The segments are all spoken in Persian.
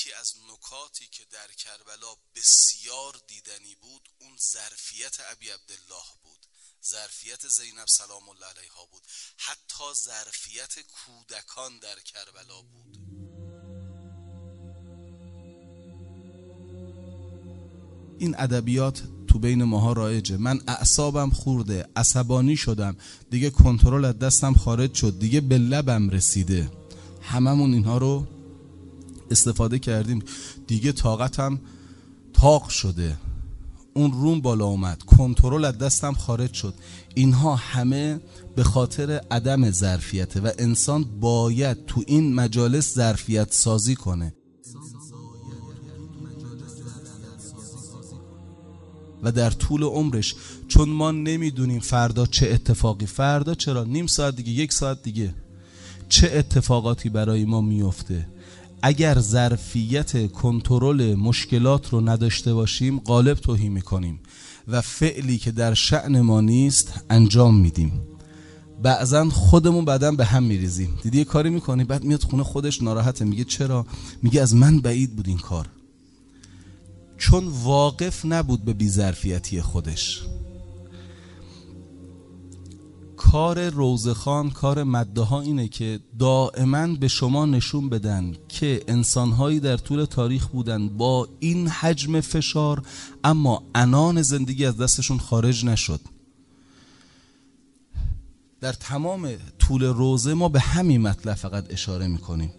یکی از نکاتی که در کربلا بسیار دیدنی بود اون ظرفیت ابی عبدالله بود، ظرفیت زینب سلام الله علیها بود، حتی ظرفیت کودکان در کربلا بود. این ادبیات تو بین ماها رایجه. من اعصابم خورده، عصبانی شدم، دیگه کنترل از دستم خارج شد، دیگه به لبم رسیده. هممون اینها رو استفاده کردیم، دیگه طاقتم طاق شده، اون روم بالا اومد، کنترل از دستم خارج شد. اینها همه به خاطر عدم ظرفیته و انسان باید تو این مجالس ظرفیت سازی کنه و در طول عمرش، چون ما نمیدونیم فردا چه اتفاقی، فردا چرا نیم ساعت دیگه، یک ساعت دیگه چه اتفاقاتی برای ما میفته. اگر ظرفیت کنترل مشکلات رو نداشته باشیم غالب توهی میکنیم و فعلی که در شأن ما نیست انجام میدیم. بعضا خودمون بعدم به هم میریزیم. دیدی یه کاری میکنی بعد میاد خونه خودش ناراحته، میگه چرا؟ میگه از من بعید بود این کار، چون واقف نبود به بی‌ظرفیتی خودش. کار روزخان، کار مده‌ها اینه که دائما به شما نشون بدن که انسانهایی در طول تاریخ بودن با این حجم فشار اما عنان زندگی از دستشون خارج نشد. در تمام طول روزه ما به همین مطلب فقط اشاره میکنیم.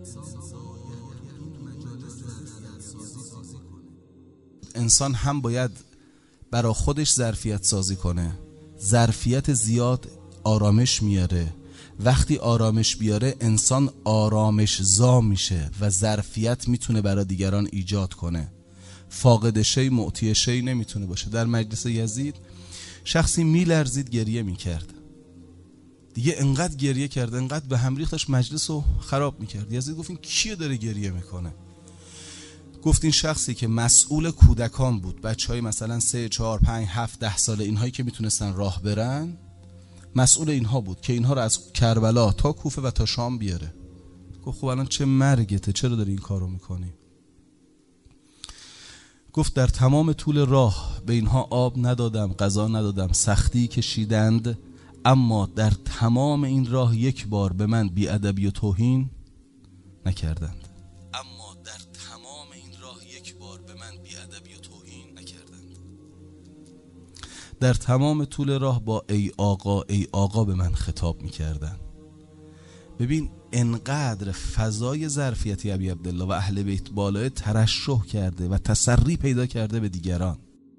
انسان هم باید برای خودش ظرفیت سازی کنه. ظرفیت زیاد آرامش میاره، وقتی آرامش بیاره انسان آرامش زا میشه و ظرفیت میتونه برای دیگران ایجاد کنه. فاقد شی معطی شی نمیتونه باشه. در مجلس یزید شخصی میلرزید، گریه میکرد، دیگه انقدر گریه کرد، انقدر به هم ریختش مجلس رو خراب میکرد. یزید گفت این کیه داره گریه میکنه؟ گفت این شخصی که مسئول کودکان بود، بچهای مثلا 3 4 5 7 10 ساله، اینهایی که میتونستن راه برن، مسئول اینها بود که اینها رو از کربلا تا کوفه و تا شام بیاره. گفت خب الان چه مرگته، چرا داری این کارو میکنی؟ گفت در تمام طول راه به اینها آب ندادم، غذا ندادم، سختی کشیدند، اما در تمام این راه یک بار به من بی‌ادبی و توهین نکردند. در تمام طول راه با ای آقا ای آقا به من خطاب میکردن. ببین انقدر فضای ظرفیتی ابی عبدالله و اهل بیت بالای ترشح کرده و تسری پیدا کرده به دیگران.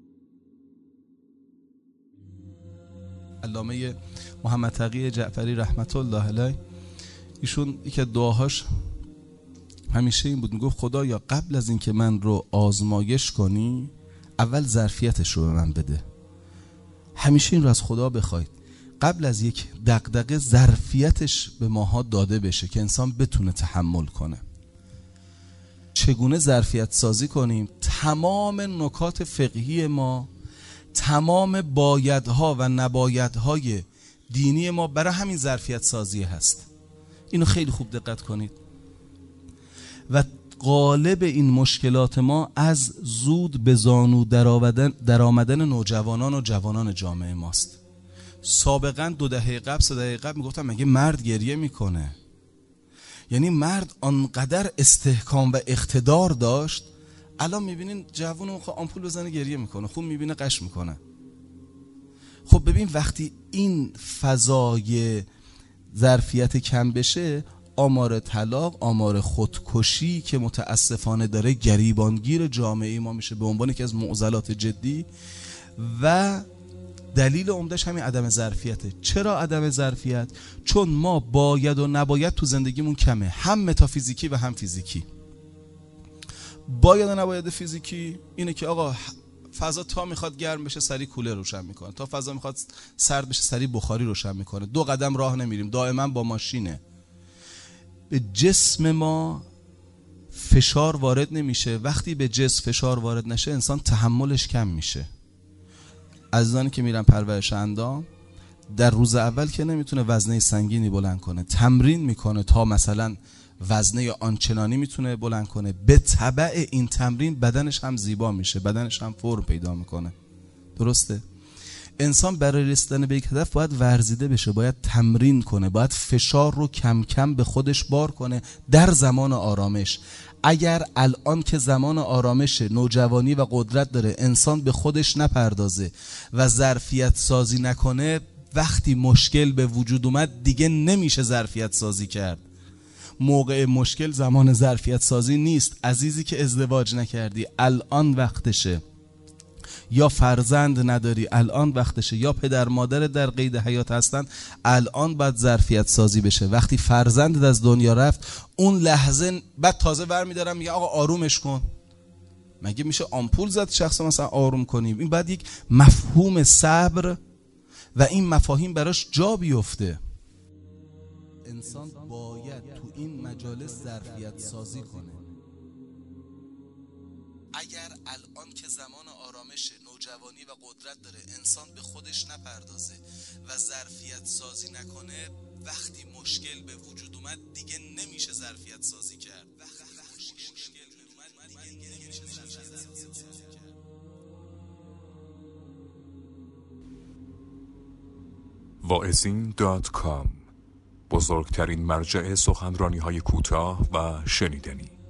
علامه محمد تقی جعفری رحمت الله علیه، ایشون یکی از دعاهاش همیشه این بود، میگفت خدایا قبل از این که من رو آزمایش کنی اول ظرفیتش رو به من بده. همیشه این رو از خدا بخواید، قبل از یک دغدغه ظرفیتش به ماها داده بشه که انسان بتونه تحمل کنه. چگونه ظرفیت سازی کنیم؟ تمام نکات فقهی ما، تمام بایدها و نبایدهای دینی ما برای همین ظرفیت سازی هست. اینو خیلی خوب دقت کنید. و غالب این مشکلات ما از زود به زانو در آمدن نوجوانان و جوانان جامعه ماست. سابقا 2 دهه قبل 3 دهه قبل میگفتم مگه مرد گریه میکنه؟ یعنی مرد آنقدر استحکام و اقتدار داشت. الان میبینین جوون آمپول بزنه گریه میکنه، خوب میبینه قش میکنه. خب ببین وقتی این فضای ظرفیت کم بشه، آمار طلاق، آمار خودکشی که متاسفانه داره گریبانگیر جامعه ما میشه به عنوان یکی از معضلات جدی و دلیل عمدهش همین عدم ظرفیته. چرا عدم ظرفیت؟ چون ما باید و نباید تو زندگیمون کمه، هم متافیزیکی و هم فیزیکی. باید و نباید فیزیکی اینه که آقا فضا تا میخواد گرم بشه سری کولر روشن میکنه، تا فضا میخواد سرد بشه سری بخاری روشن میکنه، 2 قدم راه نمیریم، دائما با ماشینه. به جسم ما فشار وارد نمیشه. وقتی به جسم فشار وارد نشه انسان تحملش کم میشه. عزیزانی که میرن پرورش اندام در روز اول که نمیتونه وزنه سنگینی بلند کنه، تمرین میکنه تا مثلا وزنه آنچنانی میتونه بلند کنه. به تبع این تمرین بدنش هم زیبا میشه، بدنش هم فرم پیدا میکنه. درسته؟ انسان برای رسیدن به یک هدف باید ورزیده بشه، باید تمرین کنه، باید فشار رو کم کم به خودش بار کنه در زمان آرامش. اگر الان که زمان آرامش، نوجوانی و قدرت داره، انسان به خودش نپردازه و ظرفیت سازی نکنه، وقتی مشکل به وجود اومد دیگه نمیشه ظرفیت سازی کرد. موقع مشکل زمان ظرفیت سازی نیست. عزیزی که ازدواج نکردی، الان وقتشه. یا فرزند نداری، الان وقتشه. یا پدر مادر در قید حیات هستن، الان باید ظرفیت سازی بشه. وقتی فرزندت از دنیا رفت، اون لحظه بعد تازه برمی‌دارم میگه آقا آرومش کن. مگه میشه آمپول زد شخص مثلا آروم کنیم؟ این بعد یک مفهوم صبر و این مفاهیم براش جا بیفته. انسان باید تو این مجالس ظرفیت سازی کنه. اگر الان که زمان آرامش، نوجوانی و قدرت داره، انسان به خودش نپردازه و ظرفیت سازی نکنه، وقتی مشکل به وجود اومد دیگه نمیشه ظرفیت سازی کرد. واعظین.com، بزرگترین مرجع سخنرانی‌های کوتاه و شنیدنی.